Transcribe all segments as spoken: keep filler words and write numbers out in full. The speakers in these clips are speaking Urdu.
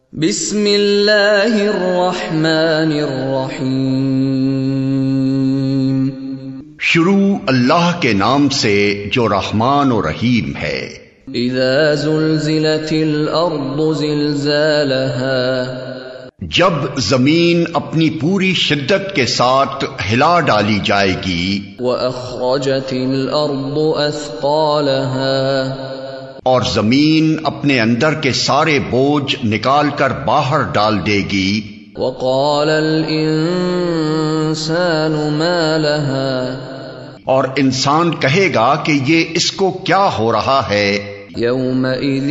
بسم اللہ الرحمن الرحیم، شروع اللہ کے نام سے جو رحمان و رحیم ہے۔ اذا زلزلت الارض زلزالها، جب زمین اپنی پوری شدت کے ساتھ ہلا ڈالی جائے گی۔ واخرجت الارض اثقالها، اور زمین اپنے اندر کے سارے بوجھ نکال کر باہر ڈال دے گی۔ وقال الانسان ما لها، اور انسان کہے گا کہ یہ اس کو کیا ہو رہا ہے۔ یومئذ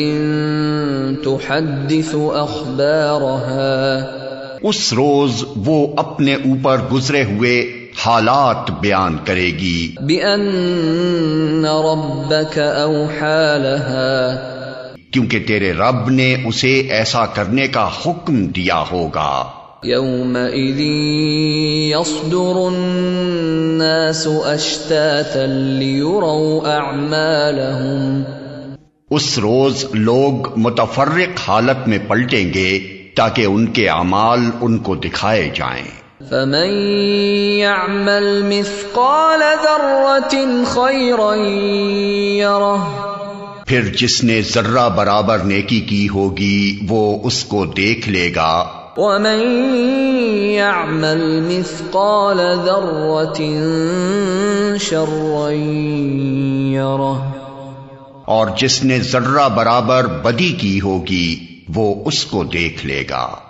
تحدث اخبارها، اس روز وہ اپنے اوپر گزرے ہوئے حالات بیان کرے گی۔ بأن ربك اوحى لها، کیونکہ تیرے رب نے اسے ایسا کرنے کا حکم دیا ہوگا۔ یومئذ یصدر الناس اشتاتا لیروا اعمالهم، اس روز لوگ متفرق حالت میں پلٹیں گے تاکہ ان کے اعمال ان کو دکھائے جائیں۔ فمن يعمل مثقال ذرة خيرا يره، پھر جس نے ذرہ برابر نیکی کی ہوگی وہ اس کو دیکھ لے گا۔ ومن يعمل مثقال ذرة شرا يره، اور جس نے ذرہ برابر بدی کی ہوگی وہ اس کو دیکھ لے گا۔